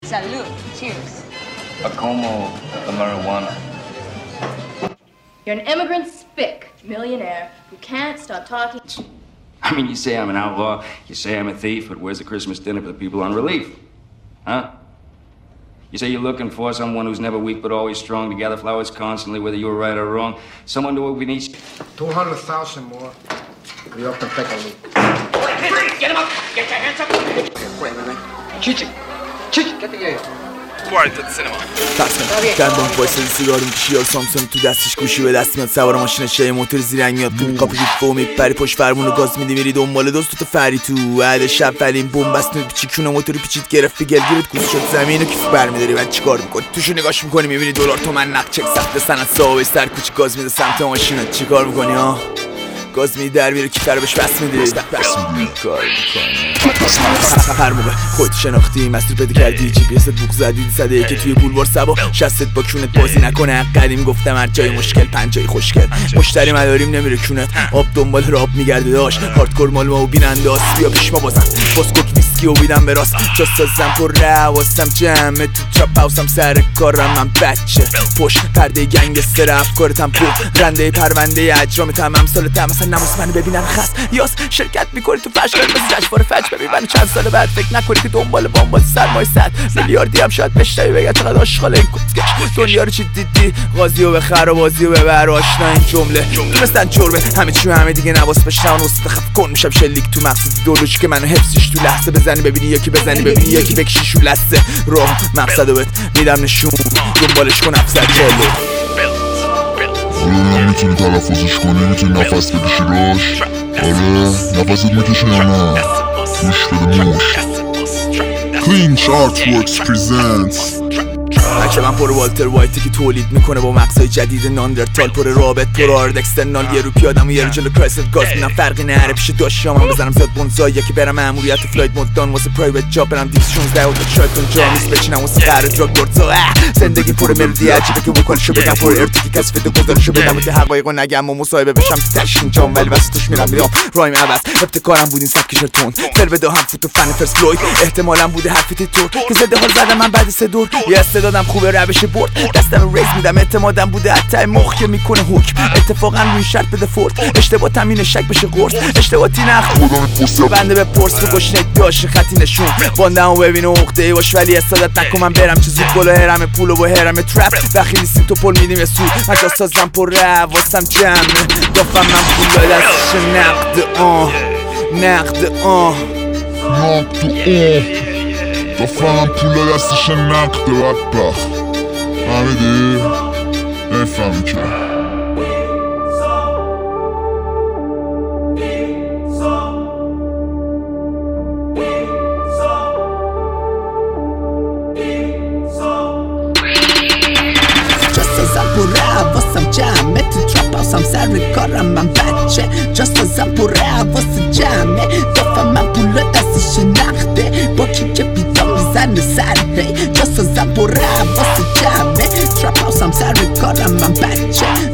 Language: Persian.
Salud. Cheers. A como a marijuana. You're an immigrant spick, millionaire, who can't stop talking. I mean, you say I'm an outlaw, you say I'm a thief, but where's the Christmas dinner for the people on relief? Huh? You say you're looking for someone who's never weak but always strong, to gather flowers constantly, whether you're right or wrong. Someone to whom we need 200,000 more. We up and take a look. Get him up! Get your hands up! Wait, Chichi! Chichi, get the air. کردم وایسادی سیگار میکشی سامسون تو دستش گوشی به دست میاد سوار ماشینش یه موتور زیرنگ میاد تو کاپو گیفو میپری پشت فرمون رو گاز میدی میری دنبال دوست تو فری تو بعد شب فلیم بمبست پیچیکونه موتور پیچید گرفت گلگیرت کوس شد زمین و کیف برمیداری بعد چیکار میکنی توشو نگاش میکنی میبینی دلار تومن نقد چک سخت سند صاحب سر کوچیک گاز میده سمت ماشینت چیکار میکنی ها گاز میدی در میره کیف رو بهش بس میدی کار میکنی هر موقع خودت شناختی مسیر پیدا کردی جی پی اس بوق زدی صده که توی بولوار سبا شستت با کونت بازی نکنه قدیم گفتم هر جای مشکل پنجای خوشگل مشتری مداریم نمیره کونت آب دنبال راب میگرده داشت هاردکور مال ما و بیننده است بیا پیش ما بازم باز کوک ویسکی و بیدم به راست جا سازم پر رواسم جمعه تو چاپ هاوسم سر کارم من بچه پشت پرده گنگستر افکارتم پول رنده پرونده اجرامتم امثالتم مثلا نموس منو ببینن خست یاس شرکت میکنی تو فشکار مثل جشنواره فجر ببین من چند سال بعد فکر نکنی که دنبال بامبال سرمایه 100 میلیاردی هم شاید بشنوی بگه چقدر عاشقال این کسکش دنیا رو چی دیدی قاضی و بخر و بازی و ببر آشنا این جمله مثلا چربه همه چی و همه دیگه نواس بشنون وسط خف کن میشم شلیک تو مقصد دولوش که منو حفظش تو لحظه بزنی ببینی یکی بزنی ببینی یکی بکشی شو لسه راه مقصدو بهت میدم نشون دنبالش کن افسر جلو نمیتونی تلفظش کنی میتونی نفس بکشی روش آره نفست میکشی یا نه گوش بده موش Clean Artworks presents بچه من پر والتر وایتی که تولید میکنه با مغزای جدید ناندرتال پر رابط پر آرد اکسترنال یه رو پیادم و یه رو جلو کرایسل گاز میدم فرقی نهره پیش داشتم من بزنم زیاد بونزایی که برم ماموریت فلایت مدان واسه پرایوت جاب برم 216 و تا شاید اونجا نیست بچینم واسه قهر دراگ دورتزا زندگی پر ملودی عجیبه که وکالشو بگم پر ارتیکی کسی فیدو گذارشو بدم و که حقایقو نگم و مصاحبه بشم تو تشکین جام ولی واسه توش میرم میرم رایم عوض ابتکارم بود این سبکش تون فر بده هم فوتو فن فرست فلوید احتمالاً بوده حرفی تو که زده حال زدم من بعد 3 دور یه استعدادم خوبه روش برد دستم ریز میدم اعتمادم بوده حتی مخ که میکنه حکم اتفاقا روی شرط بده فورد اشتباه تامین شک بشه قرص اشتباهی نخ بنده به پرس تو گشنه داشه خطی نشون باندمو ببین و عقده ای باش ولی استادت نکن من برم چه زود بالا هرم پول و با هرم ترپ دخیلی سیم تو پل میدیم سو من جا سازم پر رواسم جمع دافم من پول دستش نقد دافم پول دستش نقد بدبخت فهمیدی؟ نفهمی که جاستازم پر حواسم جمعه تو تراپ هاوسم سر کارم من بچه جاستازم پر حواس جمعه دافم من پول دستش نقده با کی که بیدام میزنه سر هی جاستازم پر حواس جمعه تراپ هاوسم سر کارم من بچه